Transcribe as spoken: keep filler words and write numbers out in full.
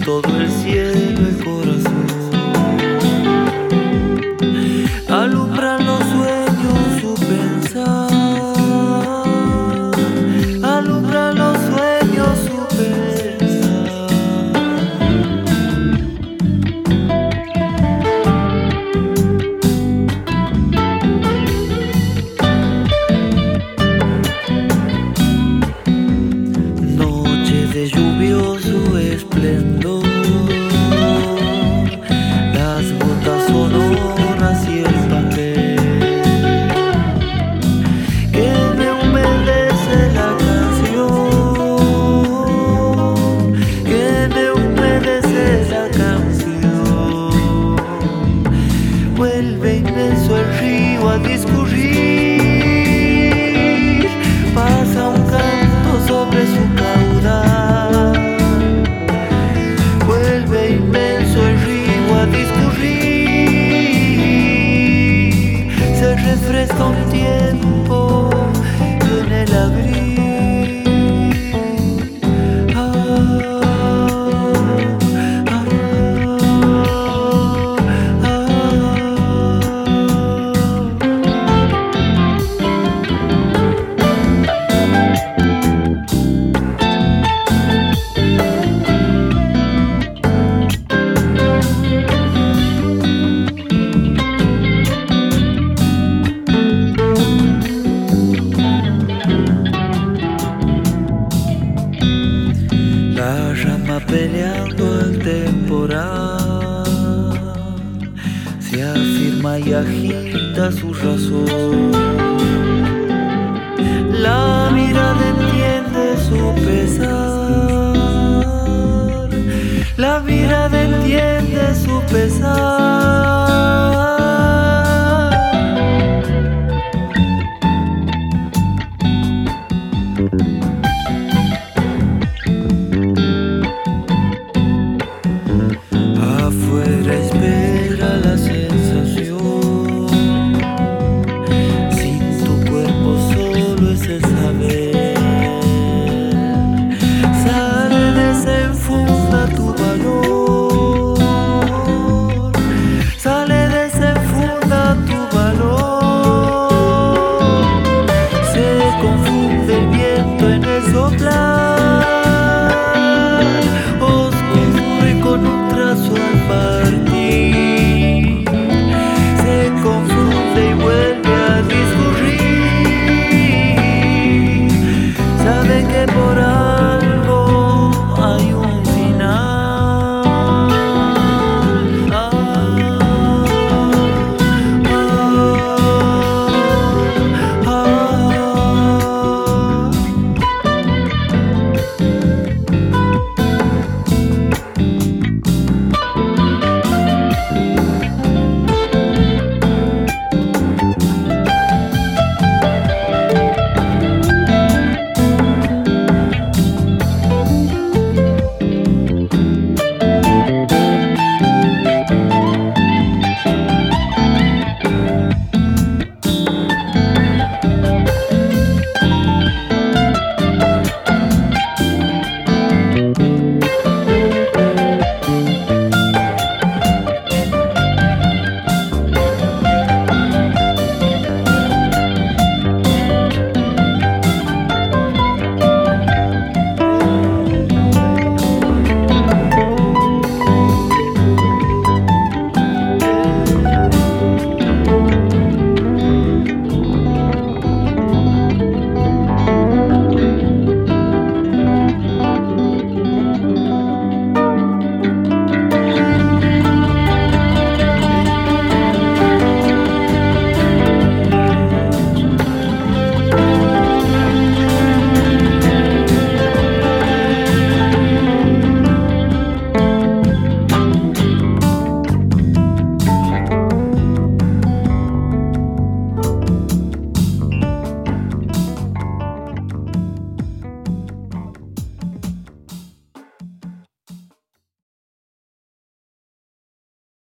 todo el cielo el corazón. Alumbran los sueños su pensar, alumbran los sueños su pensar. Noche de lluvioso esplendor, las gotas sonoras y el papel que me humedece la canción, que me humedece la canción. Vuelve inmenso el río a discurrir, pasa un canto sobre su caudal. Vuelve inmenso el río a discurrir, se refresca un tiempo en el abril. Ah, ah, ah, ah. La llama peleando al temporal se afirma y agita su razón. La